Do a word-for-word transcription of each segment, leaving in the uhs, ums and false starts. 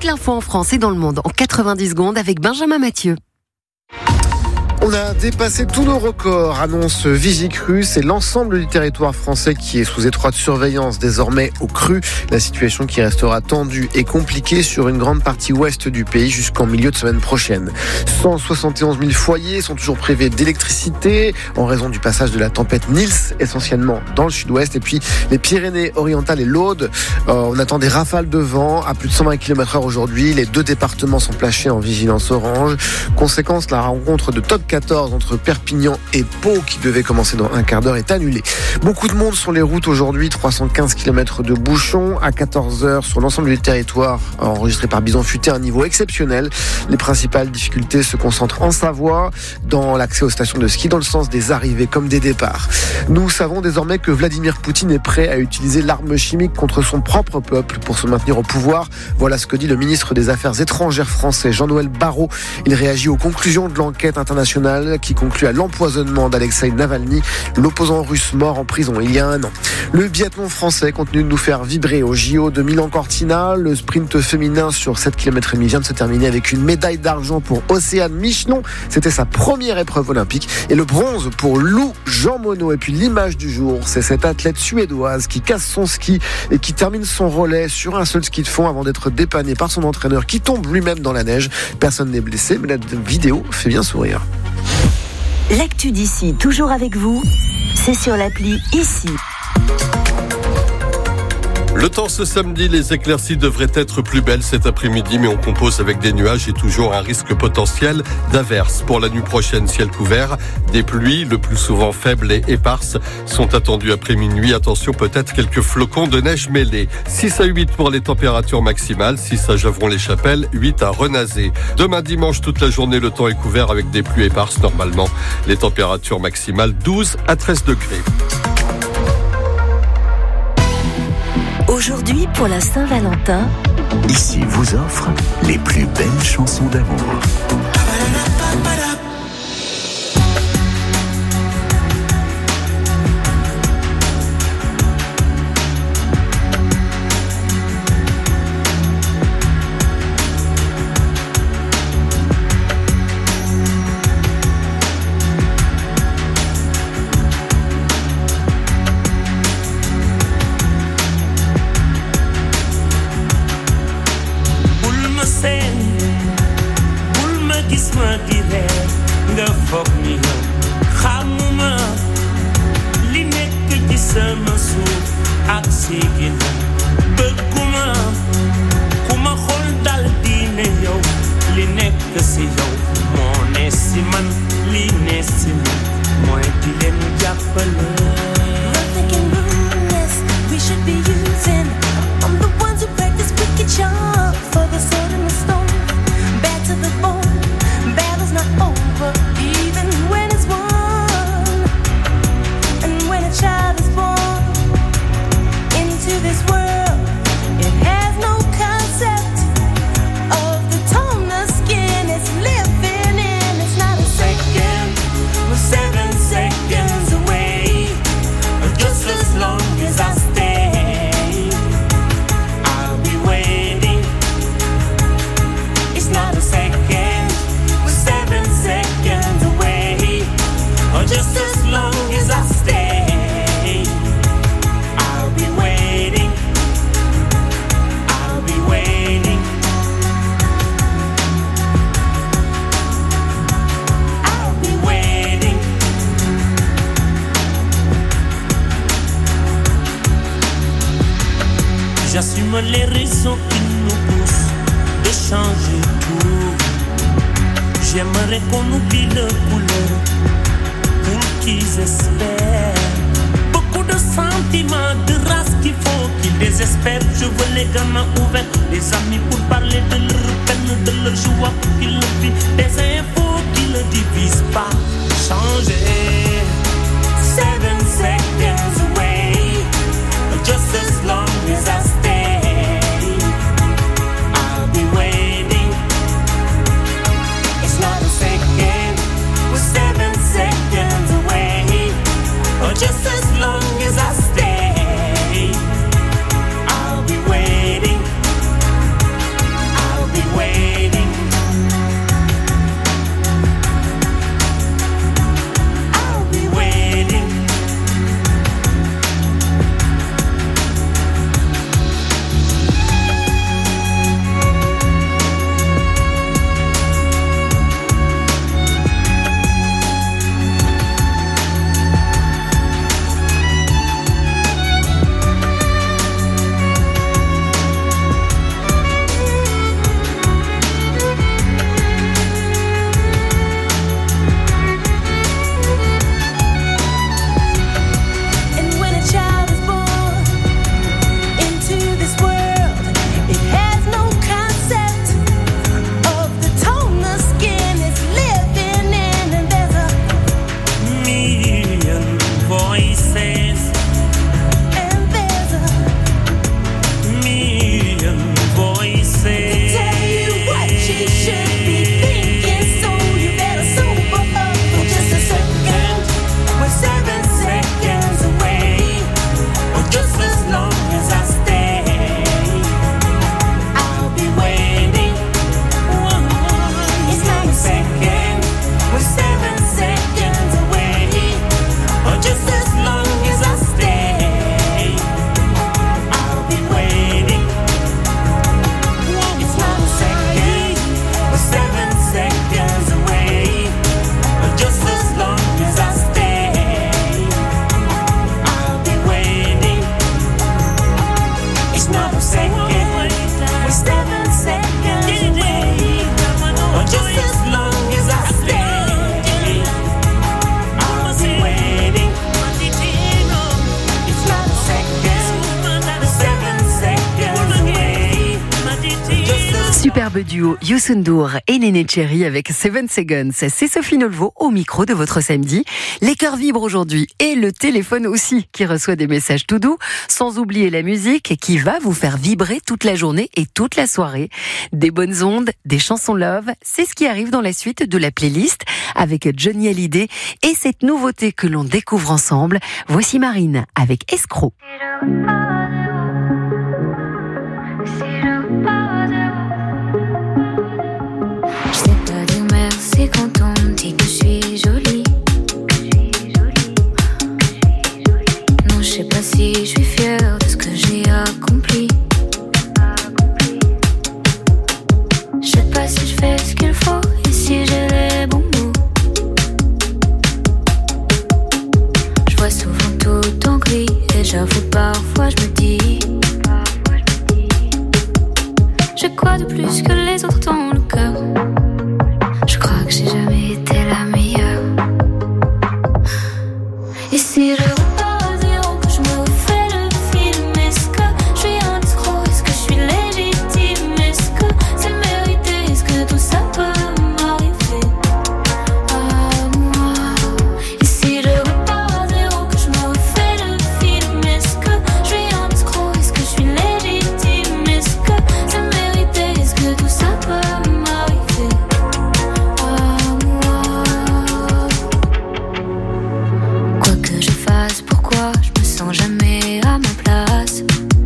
toute l'info en France et dans le monde en quatre-vingt-dix secondes avec Benjamin Mathieu. On a dépassé tous nos records, annonce Vigicru. C'est l'ensemble du territoire français qui est sous étroite surveillance désormais au cru. La situation qui restera tendue et compliquée sur une grande partie ouest du pays jusqu'en milieu de semaine prochaine. cent soixante et onze mille foyers sont toujours privés d'électricité en raison du passage de la tempête Nils, essentiellement dans le sud-ouest. Et puis les Pyrénées-Orientales et l'Aude, euh, on attend des rafales de vent à plus de cent vingt kilomètres heure aujourd'hui. Les deux départements sont placés en vigilance orange. Conséquence, la rencontre de top quatorze entre Perpignan et Pau qui devait commencer dans un quart d'heure est annulée. Beaucoup de monde sur les routes aujourd'hui, trois cent quinze kilomètres de bouchons à quatorze heures sur l'ensemble du territoire enregistré par Bison Futé, un niveau exceptionnel. Les principales difficultés se concentrent en Savoie, dans l'accès aux stations de ski, dans le sens des arrivées comme des départs. Nous savons désormais que Vladimir Poutine est prêt à utiliser l'arme chimique contre son propre peuple pour se maintenir au pouvoir. Voilà ce que dit le ministre des Affaires étrangères français, Jean-Noël Barrot. Il réagit aux conclusions de l'enquête internationale qui conclut à l'empoisonnement d'Alexeï Navalny, l'opposant russe mort en prison il y a un an. Le biathlon français continue de nous faire vibrer au J O de Milan-Cortina. Le sprint féminin sur sept kilomètres et demi vient de se terminer avec une médaille d'argent pour Océane Michelon. C'était sa première épreuve olympique. Et le bronze pour Lou Jean Monod. Et puis l'image du jour, c'est cette athlète suédoise qui casse son ski et qui termine son relais sur un seul ski de fond avant d'être dépannée par son entraîneur qui tombe lui-même dans la neige. Personne n'est blessé, mais la vidéo fait bien sourire. L'actu d'ici, toujours avec vous, c'est sur l'appli Ici. Le temps ce samedi, les éclaircies devraient être plus belles cet après-midi, mais on compose avec des nuages et toujours un risque potentiel d'averses. Pour la nuit prochaine, ciel couvert, des pluies, le plus souvent faibles et éparses, sont attendues après minuit. Attention, peut-être quelques flocons de neige mêlés. six à huit pour les températures maximales, six à Javron-les-Chapelles, huit à Renazé. Demain dimanche, toute la journée, le temps est couvert avec des pluies éparses normalement. Les températures maximales, douze à treize degrés. Aujourd'hui, pour la Saint-Valentin, Ici vous offre les plus belles chansons d'amour. J'assume les raisons qui nous poussent de changer tout. J'aimerais qu'on oublie le couleur pour qu'ils espèrent. Beaucoup de sentiments, de race qu'il faut qu'ils désespèrent. Je veux les gamins ouverts, les amis pour parler de leur peine, de leur joie pour qu'ils le vivent. Des infos qui ne divisent pas. Changer. Seven seconds away, just as long as I stay, I'll be waiting. It's not a second, we're seven seconds away, or just as long as I stay, I'll be waiting. I'll superbe duo Youssou N'Dour et Néné Cherry avec Seven Seconds. C'est Sophie Nolvo au micro de votre samedi. Les cœurs vibrent aujourd'hui et le téléphone aussi qui reçoit des messages tout doux, sans oublier la musique qui va vous faire vibrer toute la journée et toute la soirée. Des bonnes ondes, des chansons love, c'est ce qui arrive dans la suite de la playlist avec Johnny Hallyday et cette nouveauté que l'on découvre ensemble. Voici Marine avec Escroc. C'est quand on me dit que je suis jolie. Non, je sais pas si je suis fière de ce que j'ai accompli. Je sais pas si je fais ce qu'il faut et si j'ai les bons mots. Je vois souvent tout en gris et j'avoue parfois je me dis: j'ai quoi de plus que les autres dans le cœur? Je crois que j'ai jamais été la meilleure. Et si je repars à zéro, que je me refais le film, est-ce que je suis un escroc? Est-ce que je suis légitime? Est-ce que c'est mérité? Est-ce que tout ça peut m'arriver à moi? Et si je repars à zéro, que je me refais le film, est-ce que je suis un escroc? Est-ce que je suis légitime? Est-ce que c'est mérité? Est-ce que tout ça peut m'arriver? Pourquoi je me sens jamais à ma place?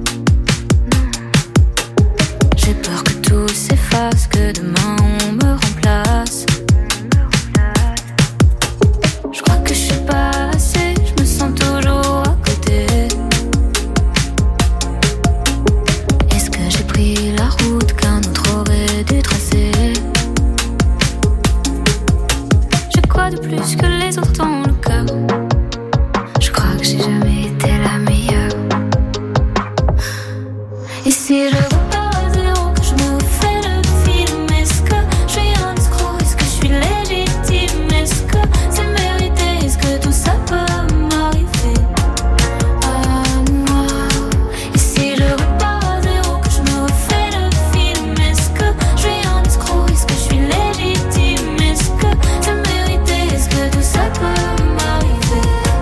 J'ai peur que tout s'efface, que demain on me remplace. Je crois que je suis pas assez, je me sens toujours à côté. Est-ce que j'ai pris la route qu'un autre aurait dû tracer? J'ai quoi de plus que les autres dans le cœur? J'ai jamais été la meilleure. Et si je repars à zéro, que je me refais le film, est-ce que je suis un escroc? Est-ce que je suis légitime? Est-ce que c'est mérité? Est-ce que tout ça peut m'arriver à moi? Et si je repars à zéro, que je me refais le film, est-ce que je suis un escroc? Est-ce que je suis légitime? Est-ce que c'est mérité? Est-ce que tout ça peut m'arriver?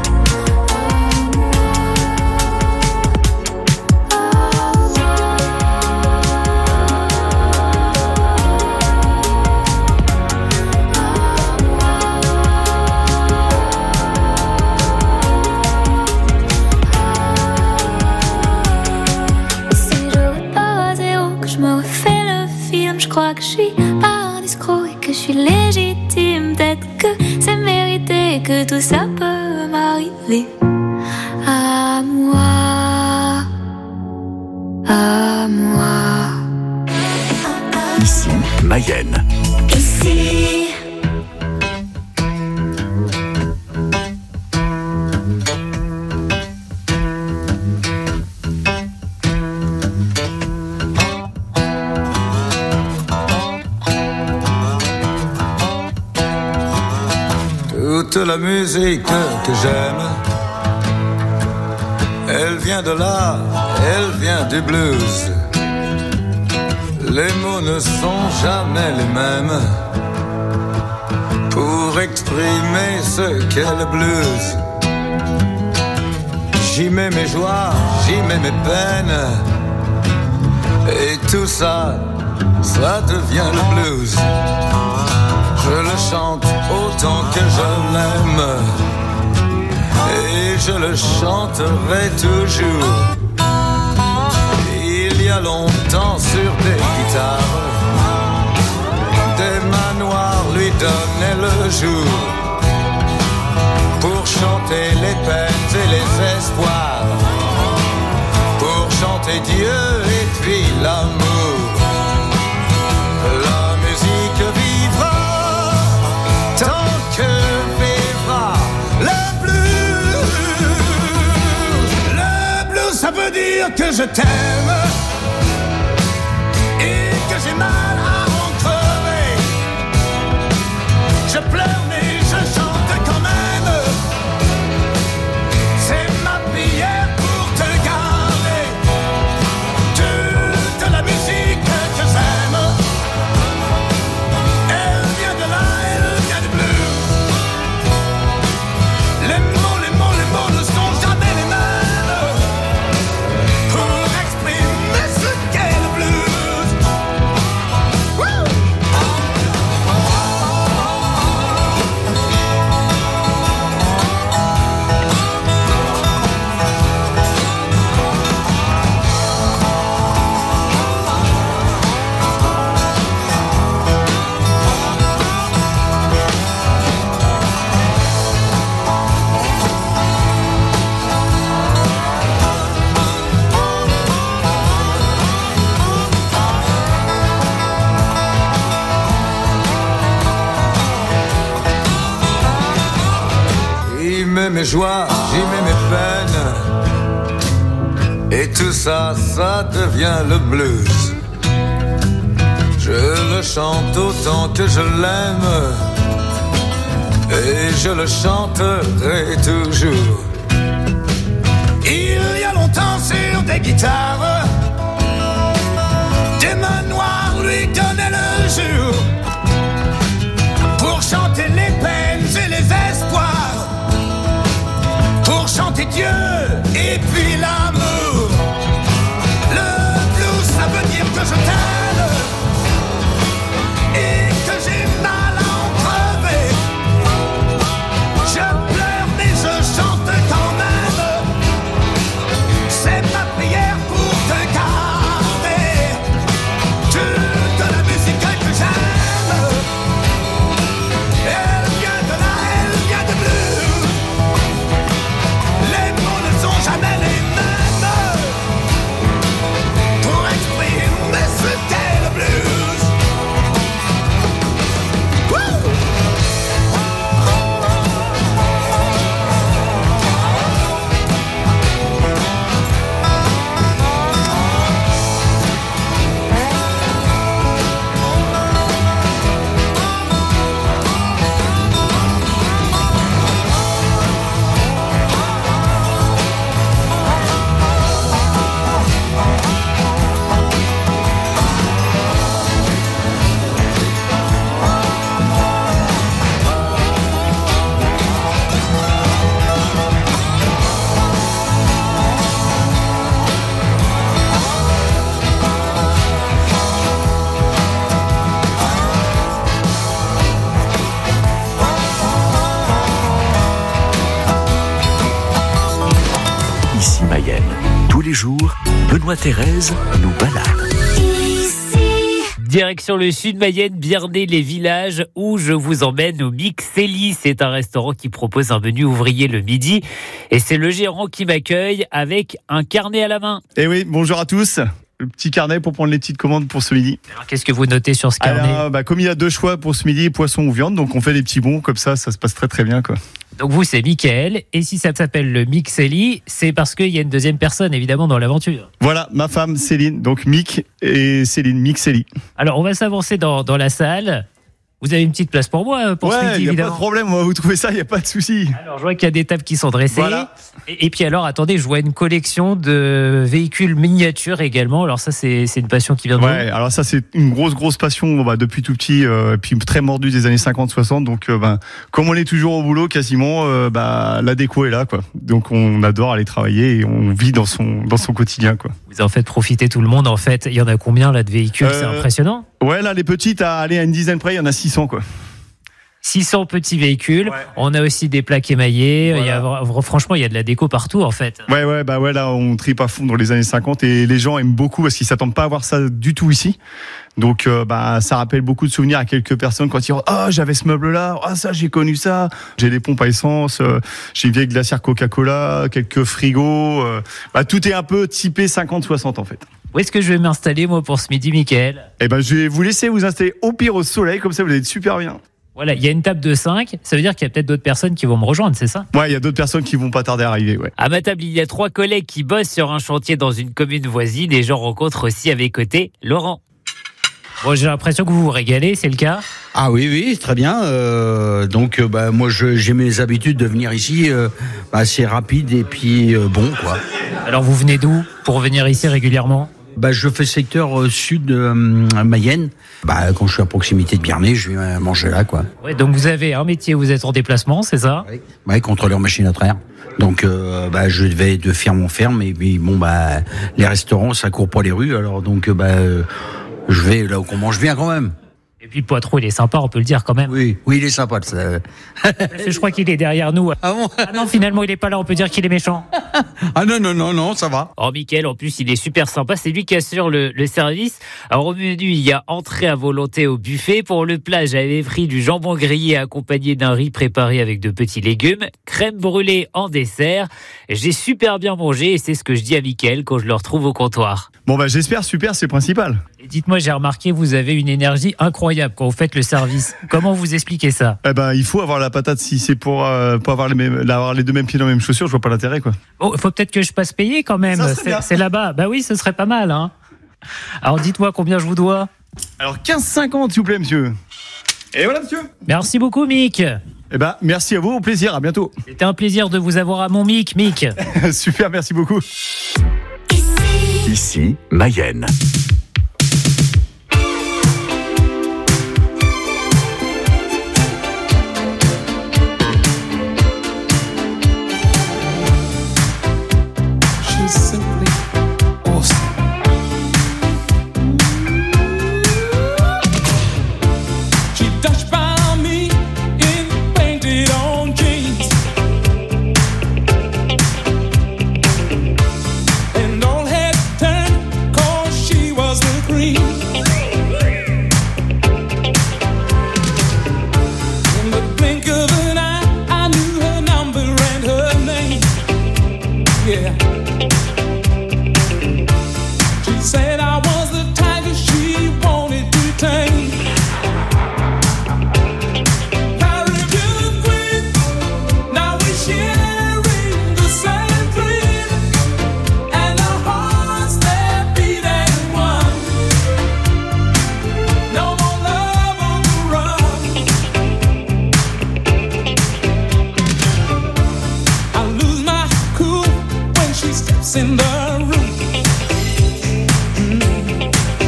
Je crois que je suis pas un escroc et que je suis légitime. Peut-être que c'est mérité et que tout ça peut m'arriver à moi, à moi. Ici, Mayenne. Ici. Toute la musique que j'aime, elle vient de là, elle vient du blues. Les mots ne sont jamais les mêmes pour exprimer ce qu'est le blues. J'y mets mes joies, j'y mets mes peines, et tout ça, ça devient le blues. Je le chante autant que je l'aime, et je le chanterai toujours. Il y a longtemps sur des guitares, des manoirs lui donnaient le jour pour chanter les peines et les espoirs, pour chanter Dieu et puis l'amour. La musique vivra tant que vivra le blues. Le blues, ça veut dire que je t'aime et que j'ai mal à en crever. Je pleure mais je chante quand même. C'est ma prière pour te garder toute la musique que j'aime. mets mes joies, j'y mets mes peines. Et tout ça, ça devient le blues. Je le chante autant que je l'aime. Et je le chanterai toujours. Il y a longtemps sur des guitares, des mains noires lui donnaient le jour pour chanter les peines et les espoirs, pour chanter Dieu et puis l'amour. Le blues, ça veut dire que je t'aime et que j'ai mal à en crever. Je pleure mais je chante quand même. C'est ma prière pour te garder toute la musique que j'aime. Elle vient de là, elle vient de blues. Les mots ne sont jamais les mêmes pour exprimer ce qu'est le blues. Wouh! Ici Mayenne. Tous les jours, Benoît Thérèse nous balade. Direction le sud Mayenne, Biernay, les villages, où je vous emmène au Mixelli. C'est un restaurant qui propose un menu ouvrier le midi. Et c'est le gérant qui m'accueille avec un carnet à la main. Eh oui, bonjour à tous. Le petit carnet pour prendre les petites commandes pour ce midi. Alors, qu'est-ce que vous notez sur ce carnet ? Alors, bah, comme il y a deux choix pour ce midi, poisson ou viande, donc on fait des petits bons, comme ça, ça se passe très très bien, quoi. Donc vous, c'est Mickaël. Et si ça s'appelle le Mixelli, c'est parce qu'il y a une deuxième personne, évidemment, dans l'aventure. Voilà, ma femme Céline, donc Mick et Céline, Mixelli. Alors, on va s'avancer dans, dans la salle. Vous avez une petite place pour moi, pour ce Ouais, midi, il n'y a évidemment. pas de problème, on va vous trouver ça, il n'y a pas de souci. Alors, je vois qu'il y a des tables qui sont dressées. Voilà. Et, et puis alors, attendez, je vois une collection de véhicules miniatures également. Alors ça, c'est, c'est une passion qui vient de Ouais, alors ça, c'est une grosse, grosse passion bah, depuis tout petit, euh, puis très mordu des années cinquante soixante. Donc, euh, bah, comme on est toujours au boulot, quasiment, euh, bah, la déco est là, quoi. Donc, on adore aller travailler et on vit dans son, dans son quotidien, quoi. Vous en faites profiter tout le monde, en fait. Il y en a combien, là, de véhicules ? Euh, C'est impressionnant. Ouais, là, les petites, à aller à une dizaine près, il y en a six cents, quoi. six cents petits véhicules. Ouais. On a aussi des plaques émaillées. Voilà. Il y a, franchement, il y a de la déco partout, en fait. Ouais, ouais, bah ouais, là, on tripe à fond dans les années cinquante et les gens aiment beaucoup parce qu'ils s'attendent pas à voir ça du tout ici. Donc, euh, bah, ça rappelle beaucoup de souvenirs à quelques personnes quand ils disent, ah, oh, j'avais ce meuble-là, ah, oh, ça, j'ai connu ça. J'ai des pompes à essence, euh, j'ai une vieille glacière Coca-Cola, quelques frigos, euh, bah, tout est un peu typé cinquante soixante, en fait. Où est-ce que je vais m'installer, moi, pour ce midi, Mickaël ? Eh ben, je vais vous laisser vous installer au pire au soleil, comme ça, vous allez être super bien. Voilà, il y a une table de cinq. Ça veut dire qu'il y a peut-être d'autres personnes qui vont me rejoindre, c'est ça ? Ouais, il y a d'autres personnes qui vont pas tarder à arriver, ouais. À ma table, il y a trois collègues qui bossent sur un chantier dans une commune voisine et j'en rencontre aussi à mes côtés Laurent. Bon, j'ai l'impression que vous vous régalez, c'est le cas ? Ah oui, oui, très bien. Euh, donc, euh, bah, moi, je, j'ai mes habitudes de venir ici euh, assez rapide et puis euh, bon, quoi. Alors, vous venez d'où pour venir ici régulièrement ? Bah, je fais secteur euh, sud de euh, Mayenne. Bah, quand je suis à proximité de Biernay, je vais manger là, quoi. Ouais, donc vous avez un métier, vous êtes en déplacement, c'est ça ? Oui, ouais, contrôleur machine à traire. Donc, euh, bah, je vais de ferme en ferme et puis bon, bah, les restaurants, ça court pas les rues, alors donc, bah, euh, je vais là où on mange bien quand même. Et puis le Poitrou, il est sympa, on peut le dire quand même. Oui, oui, il est sympa. Ça. Je crois qu'il est derrière nous. Ah bon ? Ah non, finalement, il est pas là, on peut dire qu'il est méchant. Ah non, non, non, non, ça va. Oh, Mickaël, en plus, il est super sympa. C'est lui qui assure le, le service. Alors, au menu, il y a entrée à volonté au buffet. Pour le plat, j'avais pris du jambon grillé accompagné d'un riz préparé avec de petits légumes, crème brûlée en dessert. J'ai super bien mangé et c'est ce que je dis à Mickaël quand je le retrouve au comptoir. Bon, bah, j'espère, super, c'est le principal. Et dites-moi, j'ai remarqué, vous avez une énergie incroyable quand vous faites le service. Comment vous expliquez ça? Eh ben, il faut avoir la patate. Si c'est pour, euh, pour avoir, les mêmes, avoir les deux mêmes pieds dans les mêmes chaussures, je vois pas l'intérêt, quoi. Oh, il faut peut-être que je passe payer quand même. C'est, c'est là-bas. Bah oui, ce serait pas mal. Hein. Alors dites-moi combien je vous dois. Alors quinze cinquante, s'il vous plaît, monsieur. Et voilà, monsieur. Merci beaucoup, Mick. Eh ben, merci à vous, au plaisir, à bientôt. C'était un plaisir de vous avoir à mon Mick, Mick. Super, merci beaucoup. Ici, Mayenne. In the room, mm.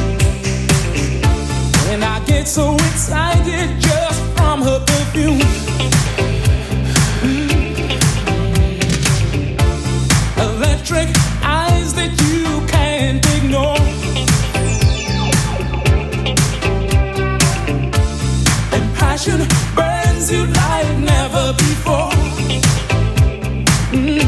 And I get so excited just from her perfume. Mm. Electric eyes that you can't ignore, and passion burns you like never before. Mm.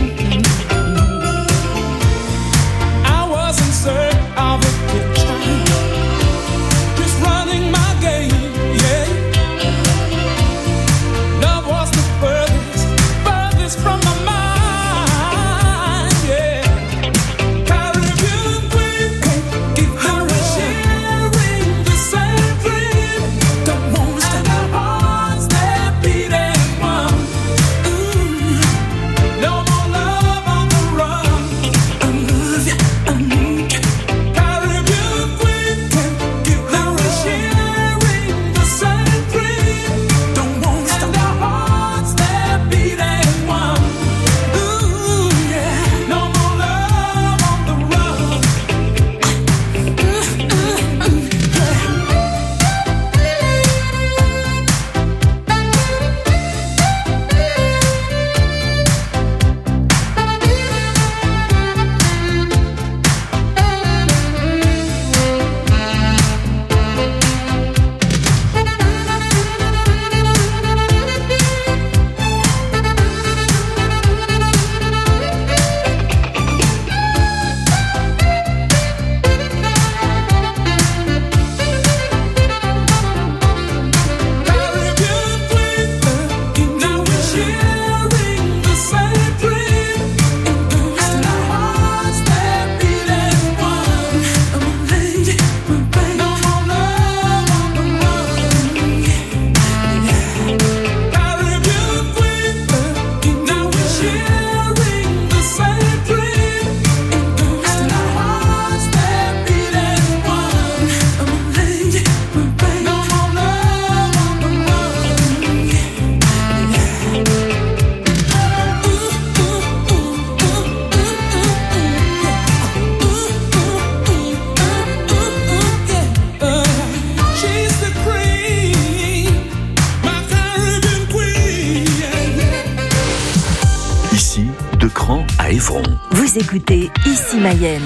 Vous écoutez Ici Mayenne.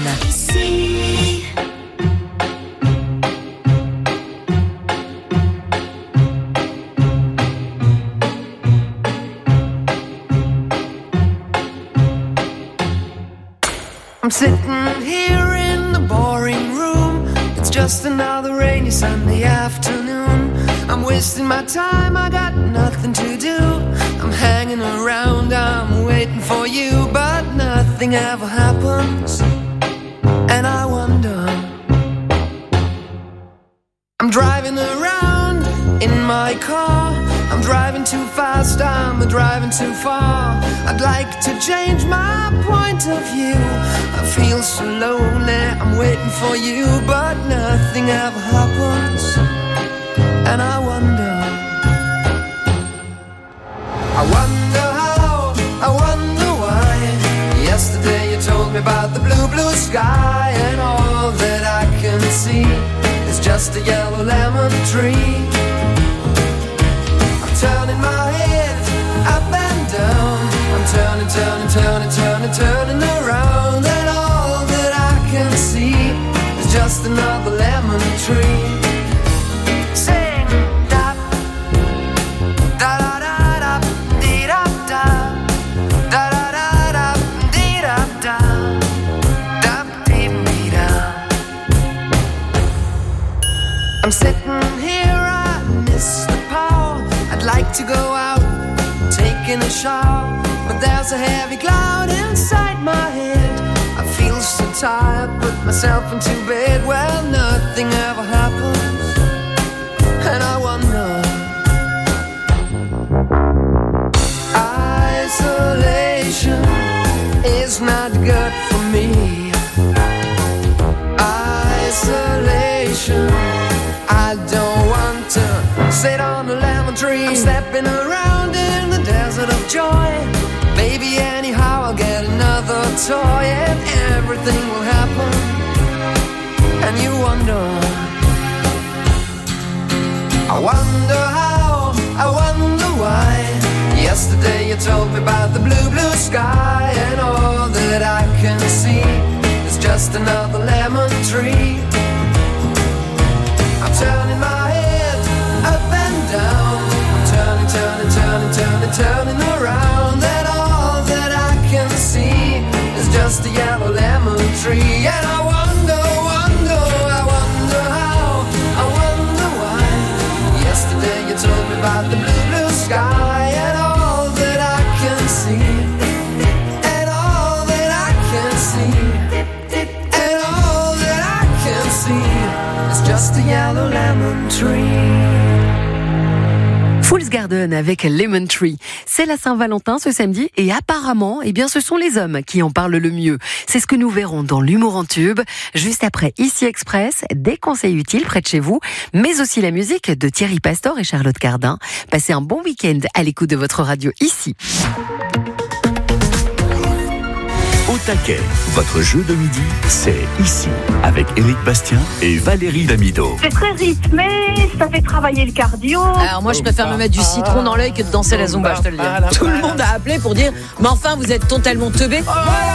I'm sitting here in the boring room. It's just another rainy Sunday afternoon. I'm wasting my time, I got nothing to do. I'm hanging around, I'm waiting for you, but nothing ever happens. And I wonder, I'm driving around in my car. I'm driving too fast, I'm driving too far. I'd like to change my point of view. I feel so lonely, I'm waiting for you, but nothing ever happens. And I wonder, I wonder how, I wonder why. Yesterday you told me about the blue, blue sky, and all that I can see is just a yellow lemon tree. I'm turning my head up and down. I'm turning, turning, turning, turning, turning around, and all that I can see is just another lemon tree. Sing da da da da da dee da da da da da da dee da da da dee dee da. I'm sitting here, I miss the power. I'd like to go out, taking a shower, but there's a heavy cloud inside my head. I feel so tired, put myself into bed. Well, nothing ever happens, and I wonder. Isolation is not good for me. Isolation, I don't want to sit on a lemon tree. I'm stepping around in the desert of joy. Maybe anyhow I'll get another toy, and everything will happen. And you wonder, I wonder how, I wonder why. Yesterday you told me about the blue, blue sky, and all that I can see is just another lemon tree. I'm turning my head up and down. I'm turning, turning, turning, turning, turning around, and all that I can see is just a yellow lemon tree. And I wonder, wonder, I wonder how, I wonder why. Yesterday you told me about the blue, blue sky, and all that I can see, and all that I can see, and all that I can see is just a yellow lemon tree. Fool's Garden avec Lemon Tree. C'est la Saint-Valentin ce samedi et apparemment, eh bien, ce sont les hommes qui en parlent le mieux. C'est ce que nous verrons dans l'humour en tube, juste après Ici Express, des conseils utiles près de chez vous, mais aussi la musique de Thierry Pastor et Charlotte Cardin. Passez un bon week-end à l'écoute de votre radio ici. Au taquet, votre jeu de midi, c'est ici, avec Éric Bastien et Valérie Damido. C'est très rythmé, ça fait travailler le cardio. Alors moi, je préfère me mettre du citron dans l'œil que de danser la zumba, je te le dis. Tout le monde a appelé pour dire, mais enfin, vous êtes totalement teubé.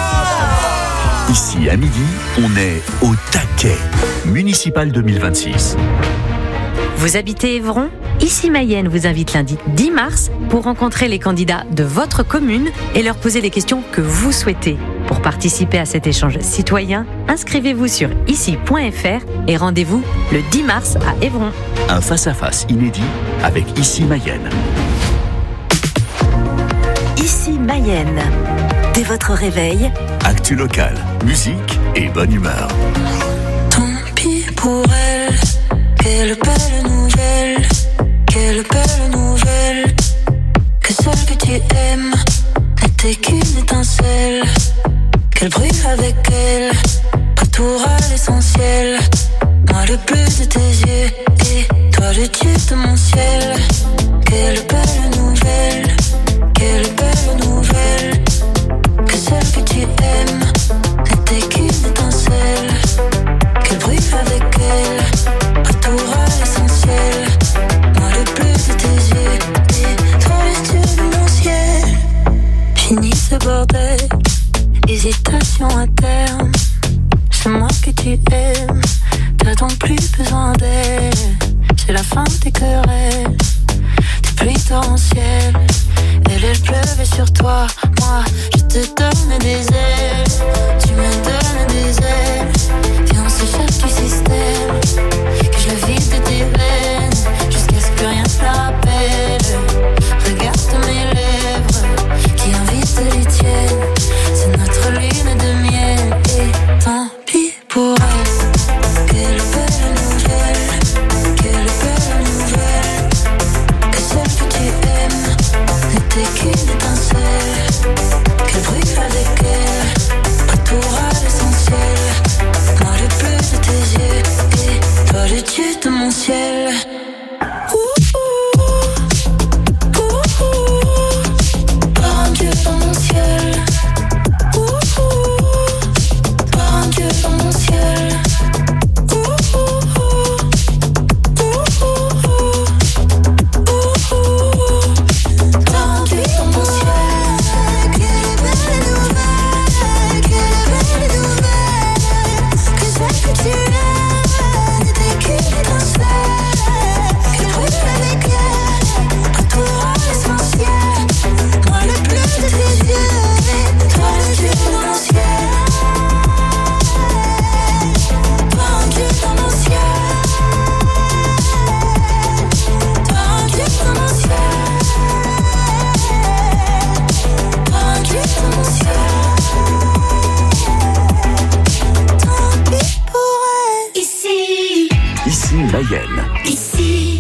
Ici, à midi, on est au taquet. Municipal deux mille vingt-six. Vous habitez Évron ? Ici Mayenne vous invite lundi dix mars pour rencontrer les candidats de votre commune et leur poser les questions que vous souhaitez. Pour participer à cet échange citoyen, inscrivez-vous sur ici point f r et rendez-vous le dix mars à Évron. Un face-à-face inédit avec Ici Mayenne. Ici Mayenne. Dès votre réveil, Actu local, musique et bonne humeur. Tant pis pour elle, quelle belle nouvelle, quelle belle nouvelle, que celle que tu aimes n'était qu'une étincelle. Quel bruit avec elle, retour à l'essentiel. Moi le bleu de tes yeux et toi le dieu de mon ciel. Quelle belle nouvelle, quelle belle nouvelle, que celle que tu aimes n'était qu'une étincelle. Quel bruit avec elle, retour à l'essentiel. Moi le bleu de tes yeux et toi le dieu de mon ciel. Fini ce bordel, hésitation à terme. C'est moi que tu aimes, t'as donc plus besoin d'elle. C'est la fin des querelles, des pluies torrentielles. Elle, elle pleuvait sur toi, moi je te donne des ailes. Tu me donnes des ailes, viens on s'échappe du système. Que je le vide de tes veines, jusqu'à ce que rien te rappelle. Regarde mes lèvres, qui invitent les tiennes. C'est notre lune de miel, et tant pis pour elle. Quelle belle nouvelle, le dieu de mon ciel. Mayenne. Ici,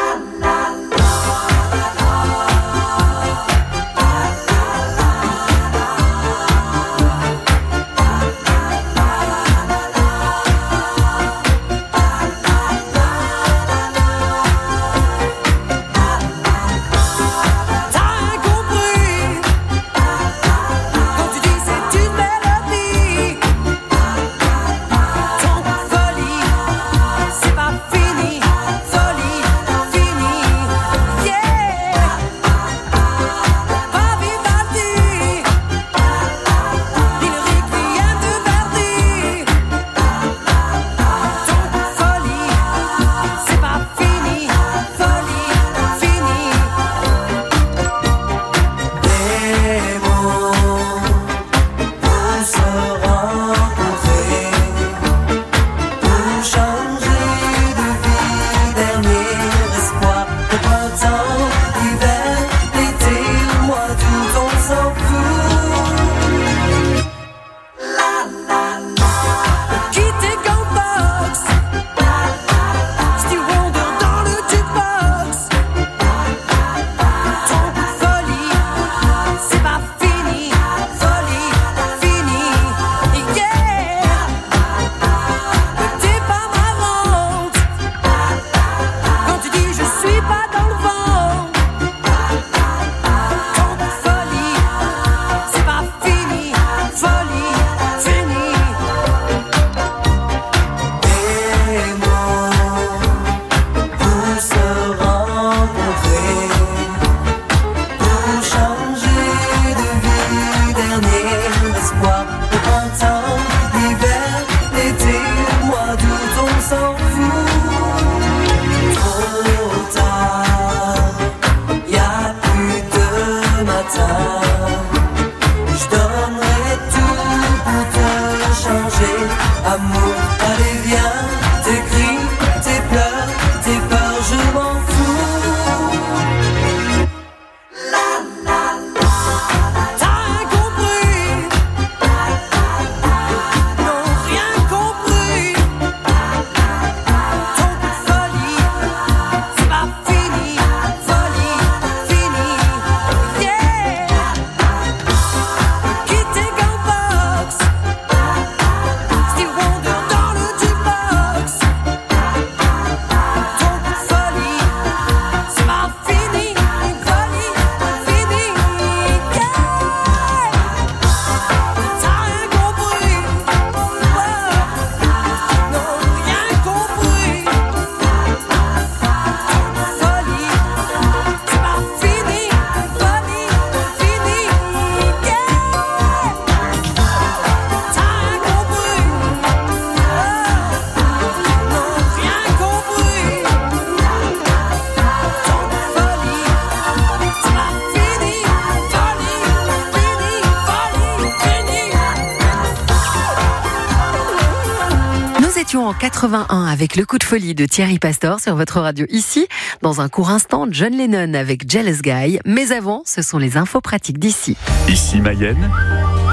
En quatre-vingt-un avec le coup de folie de Thierry Pastor sur votre radio ici. Dans un court instant, John Lennon avec Jealous Guy. Mais avant, ce sont les infos pratiques d'ici. Ici Mayenne,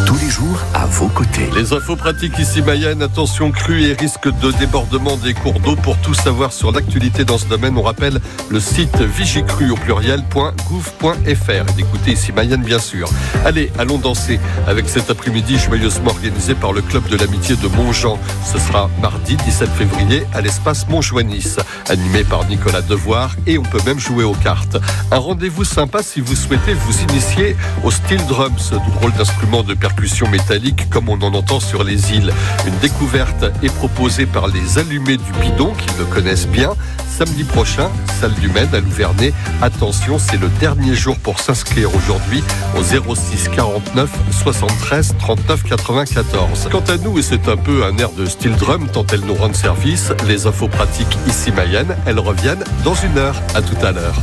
tous les jours à vos côtés. Les infos pratiques ici Mayenne, attention crue et risque de débordement des cours d'eau. Pour tout savoir sur l'actualité dans ce domaine, on rappelle le site vigicru au pluriel point gouv point fr et d'écouter ici Mayenne bien sûr. Allez, allons danser avec cet après-midi joyeusement organisé par le club de l'amitié de Montjean. Ce sera mardi dix-sept février à l'espace Montjoie-Nice, animé par Nicolas Devoir, et on peut même jouer aux cartes. Un rendez-vous sympa si vous souhaitez vous initier au steel drum, ce drôle d'instrument de percussion métallique comme on en entend sur les îles. Une découverte est proposée par les Allumés du Bidon qui le connaissent bien. Samedi prochain, salle du Maine à Louvernay. Attention, c'est le dernier jour pour s'inscrire aujourd'hui au zéro six quarante-neuf soixante-treize trente-neuf quatre-vingt-quatorze. Quant à nous, et c'est un peu un air de steel drum tant elles nous rendent service, les infos pratiques ici Mayenne, elles reviennent dans une heure. À tout à l'heure.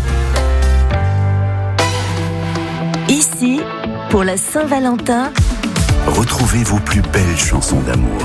Ici, pour la Saint-Valentin, Retrouvez vos plus belles chansons d'amour.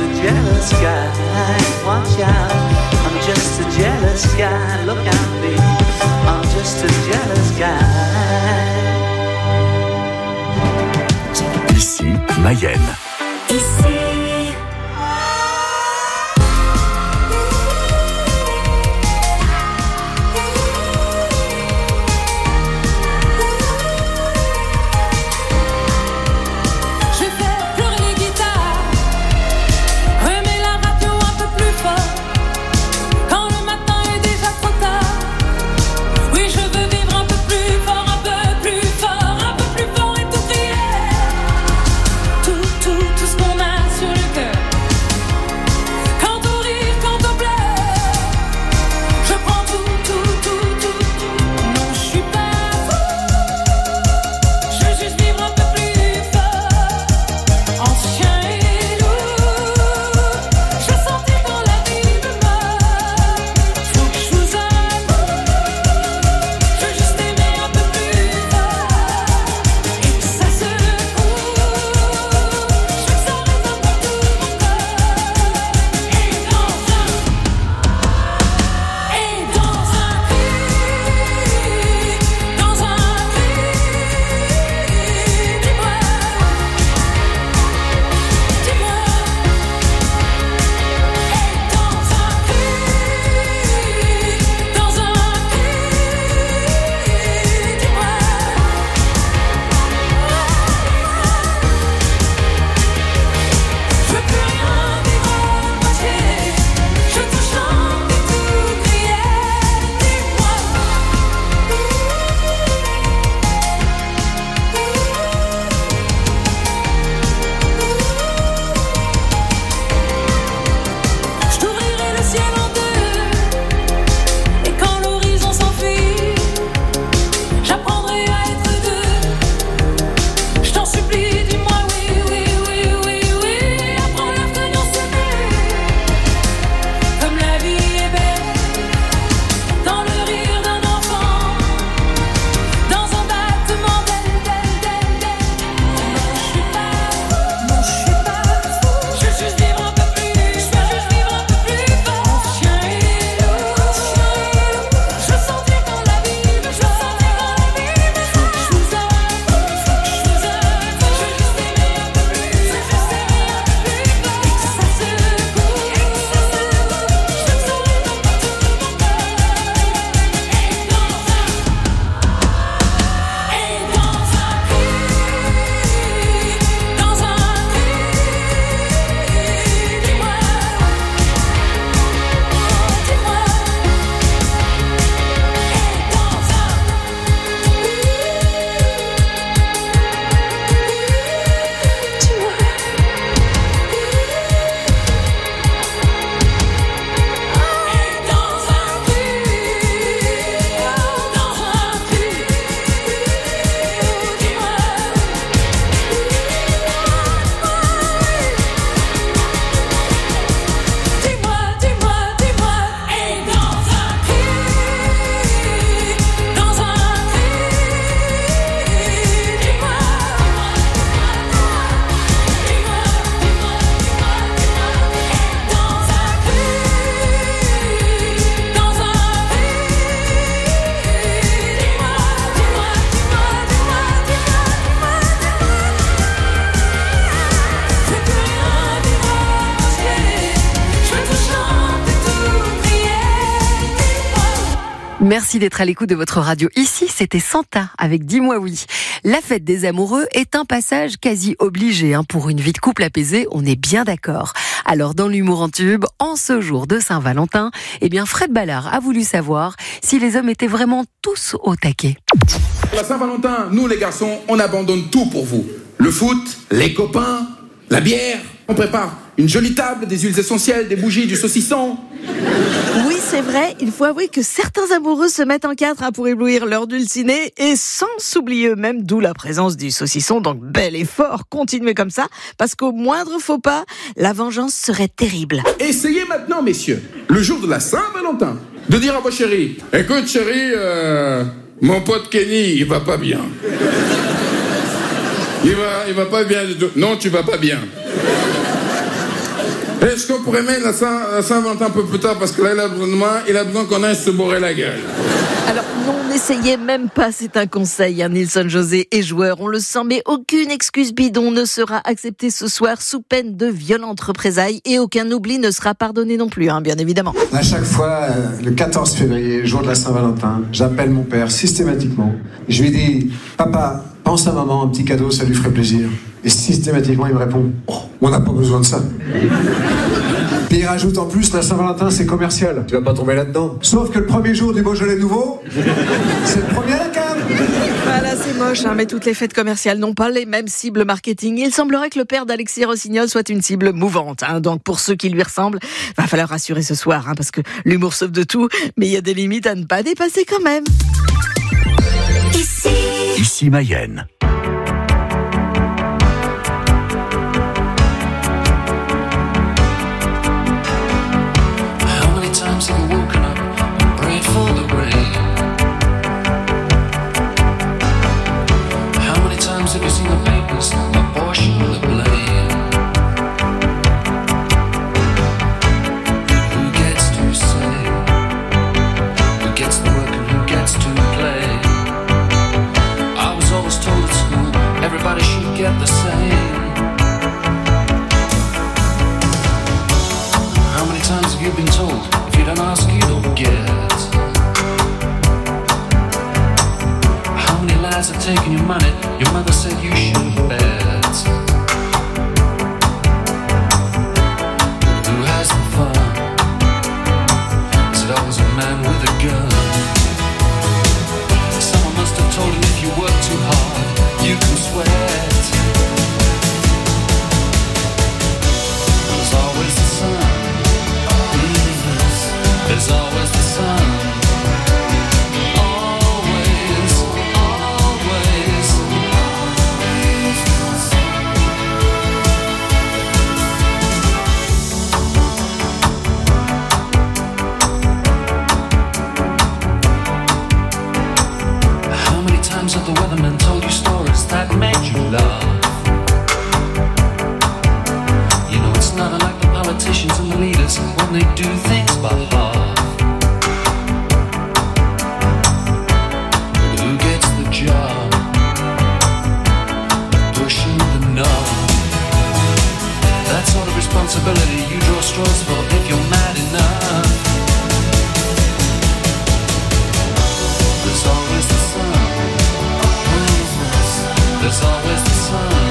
jealous guy. Watch out, I'm just a jealous guy. Look out, baby. just a jealous guy. Ici, Mayenne. Ici. Merci d'être à l'écoute de votre radio. Ici, c'était Santa avec Dis-moi oui. La fête des amoureux est un passage quasi obligé hein, pour une vie de couple apaisée, on est bien d'accord. Alors dans l'humour en tube, en ce jour de Saint-Valentin, eh bien Fred Ballard a voulu savoir si les hommes étaient vraiment tous au taquet. La Saint-Valentin, nous les garçons, on abandonne tout pour vous. Le foot, les copains, la bière. On prépare une jolie table, des huiles essentielles, des bougies, du saucisson. Oui, c'est vrai, il faut avouer que certains amoureux se mettent en quatre hein, pour éblouir leur dulcinée et sans s'oublier eux-mêmes, d'où la présence du saucisson. Donc bel effort, continuez comme ça, parce qu'au moindre faux pas, la vengeance serait terrible. Essayez maintenant, messieurs, le jour de la Saint-Valentin, de dire à vos chéris, écoute chérie, euh, mon pote Kenny, il va pas bien. Il va, il va pas bien du tout. Non, tu vas pas bien. Est-ce qu'on pourrait mettre la, Saint, la Saint-Valentin un peu plus tard, parce que là, il a besoin de moi, il a besoin qu'on aille se bourrer la gueule. Alors, non, N'essayez même pas, c'est un conseil. Hein. Nilson José est joueur, on le sent, mais aucune excuse bidon ne sera acceptée ce soir sous peine de violentes représailles et aucun oubli ne sera pardonné non plus, hein, bien évidemment. À chaque fois, euh, le quatorze février, jour de la Saint-Valentin, j'appelle mon père systématiquement. Je lui dis, papa, pense à maman, un petit cadeau, ça lui ferait plaisir. Et systématiquement, il me répond, oh, on n'a pas besoin de ça. Puis il rajoute en plus, la Saint-Valentin, c'est commercial. Tu vas pas tomber là-dedans. Sauf que le premier jour du Beaujolais nouveau, c'est le premier à la cave. Voilà, c'est moche, hein, mais toutes les fêtes commerciales n'ont pas les mêmes cibles marketing. Il semblerait que le père d'Alexis Rossignol soit une cible mouvante. Hein, donc pour ceux qui lui ressemblent, va falloir rassurer ce soir, hein, parce que l'humour sauve de tout, mais il y a des limites à ne pas dépasser quand même. Ici, Ici Mayenne. Have you seen the papers? Abortion with a blame. Who gets to say? Who gets the work and who gets to play? I was always told at school everybody should get the same. How many times have you been told if you don't ask you don't get? How many lies have taken your money? Your mother said you should bet. Who has the fun? Is it always a man with a gun? Someone must have told him if you work too hard, you can sweat. There's always the sun. There's always the sun. Have the weathermen told you stories that made you laugh? You know it's not unlike the politicians and the leaders when they do things by half. Who gets the job of pushing the knob? That sort of responsibility you draw straws for if you're mad enough. There's always the sun. There's always the sun.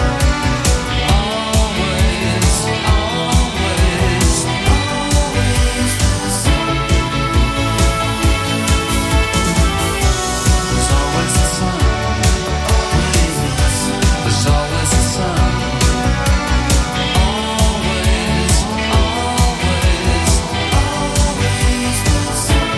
Always, always, always the sun. There's always the sun. There's always the sun. Always, always, always the sun.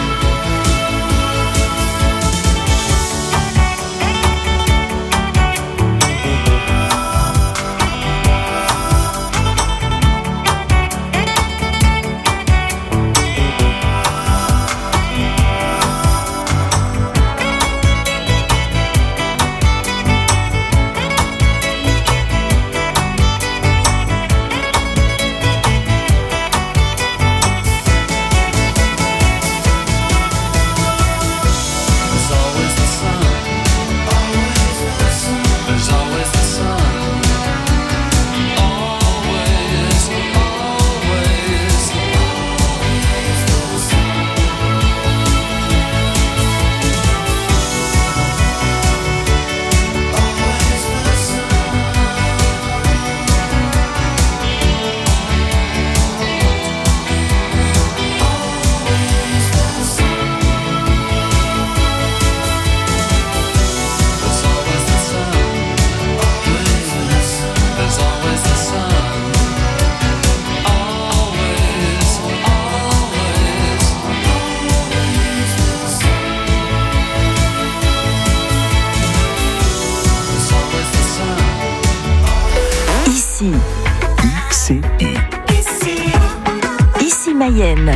Mayenne.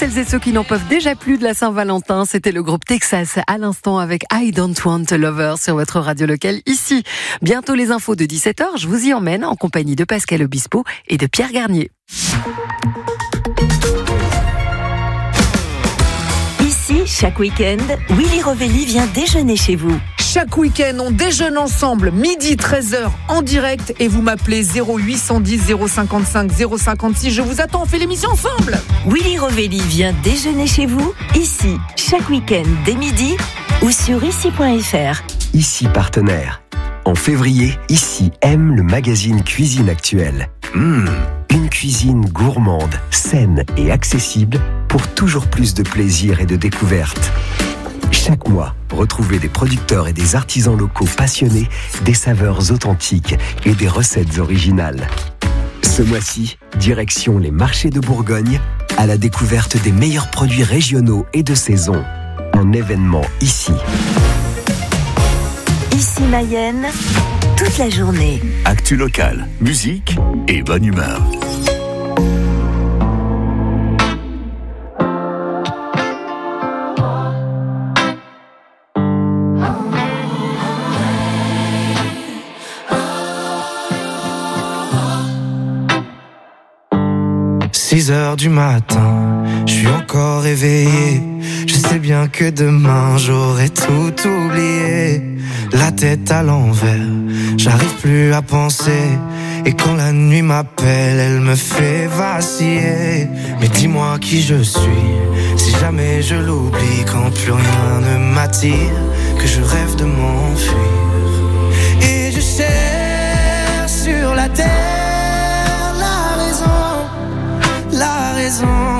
celles et ceux qui n'en peuvent déjà plus de la Saint-Valentin, c'était le groupe Texas à l'instant avec I Don't Want a Lover sur votre radio locale ici. Bientôt les infos de dix-sept heures, je vous y emmène en compagnie de Pascal Obispo et de Pierre Garnier. Ici, chaque week-end, Willy Rovelli vient déjeuner chez vous. Chaque week-end, on déjeune ensemble, midi treize heures en direct et vous m'appelez zéro huit cent dix zéro cinquante-cinq zéro cinquante-six. Je vous attends, on fait l'émission ensemble. Willy Rovelli vient déjeuner chez vous, ici, chaque week-end dès midi ou sur ici point f r. Ici partenaire. En février, Ici aime le magazine Cuisine Actuelle. Mmh, une cuisine gourmande, saine et accessible pour toujours plus de plaisir et de découverte. Chaque mois, retrouvez des producteurs et des artisans locaux passionnés, des saveurs authentiques et des recettes originales. Ce mois-ci, direction les marchés de Bourgogne, à la découverte des meilleurs produits régionaux et de saison. Un événement ici. Ici Mayenne, toute la journée. Actu locale, musique et bonne humeur. six heures du matin, je suis encore réveillé. Je sais bien que demain j'aurai tout oublié. La tête à l'envers, j'arrive plus à penser. Et quand la nuit m'appelle, elle me fait vaciller. Mais dis-moi qui je suis, si jamais je l'oublie. Quand plus rien ne m'attire, que je rêve de m'enfuir. Et je cherche sur la terre la raison, la raison,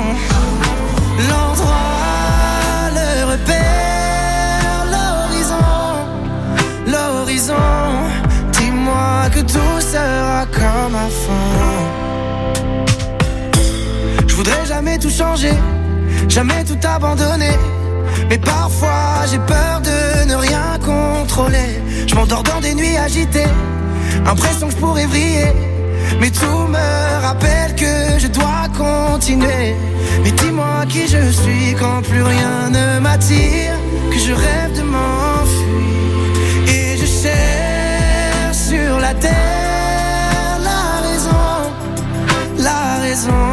l'endroit, le repère, l'horizon, l'horizon. Dis-moi que tout sera comme avant. Je voudrais jamais tout changer, jamais tout abandonner. Mais parfois j'ai peur de ne rien contrôler. Je m'endors dans des nuits agitées, impression que je pourrais vriller. Mais tout me rappelle que je dois continuer. Mais dis-moi qui je suis quand plus rien ne m'attire, que je rêve de m'enfuir. Et je cherche sur la terre la raison, la raison,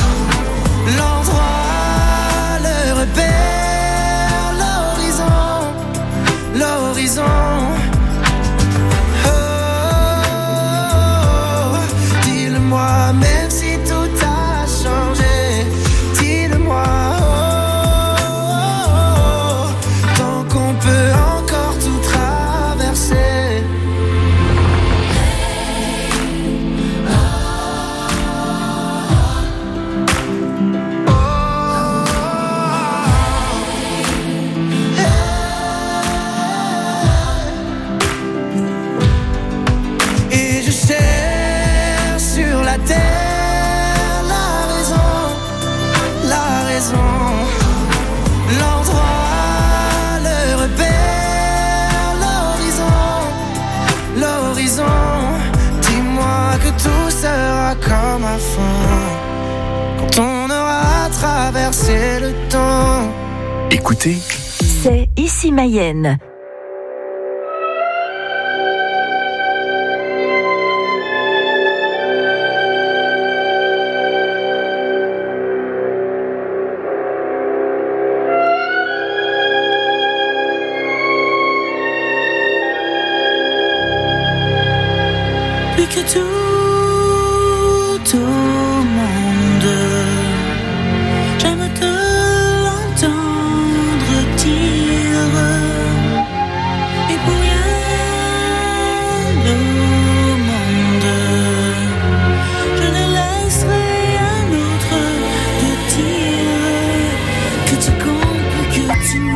l'endroit, le repère, l'horizon, l'horizon. Dis-le-moi, même si tout a changé. Dis-le-moi, oh, oh, oh, tant qu'on peut encore tout traverser. Et je cherche sur la terre la raison, la raison, l'endroit, le repère, l'horizon, l'horizon. Dis-moi que tout sera comme avant, quand on aura traversé le temps. Écoutez, C'est Ici Mayenne. Plus que tout au monde, j'aime te l'entendre dire. Et pour rien au monde, je ne laisserai un autre te dire que tu comptes, que tu.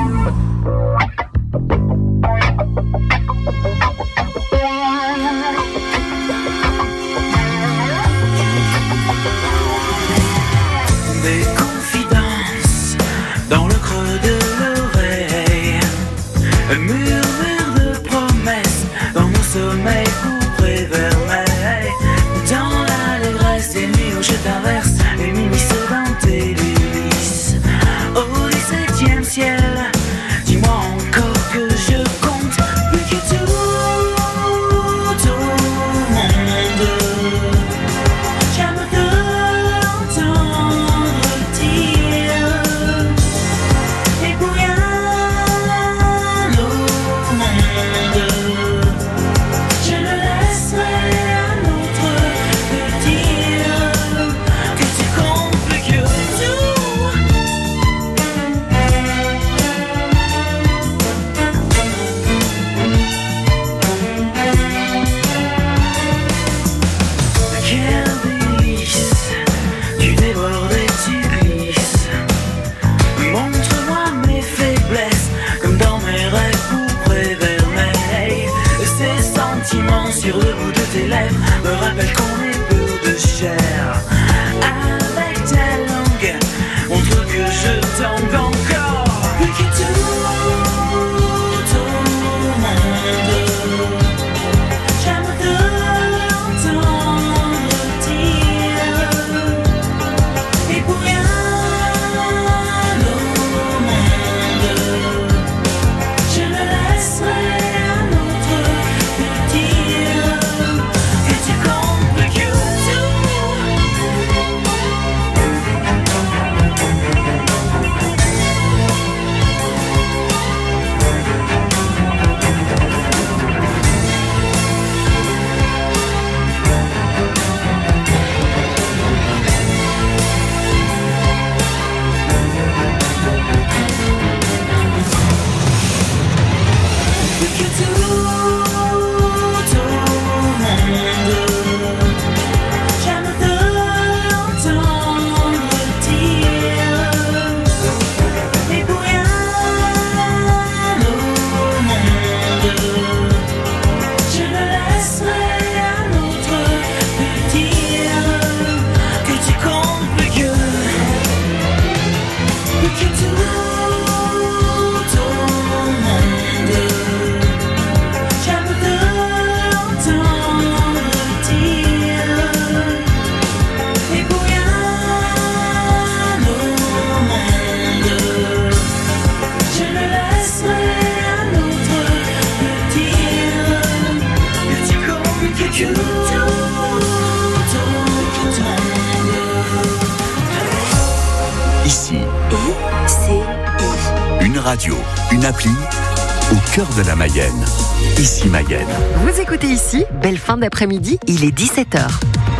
Des confidences dans le creux de l'oreille, un murmure de promesses dans mon sommeil pour réveiller. Dans l'allégresse des nuits où je t'inverse, les m'immisce dans tes délices. Radio, une appli au cœur de la Mayenne. Ici Mayenne. Vous écoutez ici, belle fin d'après-midi, il est dix-sept heures.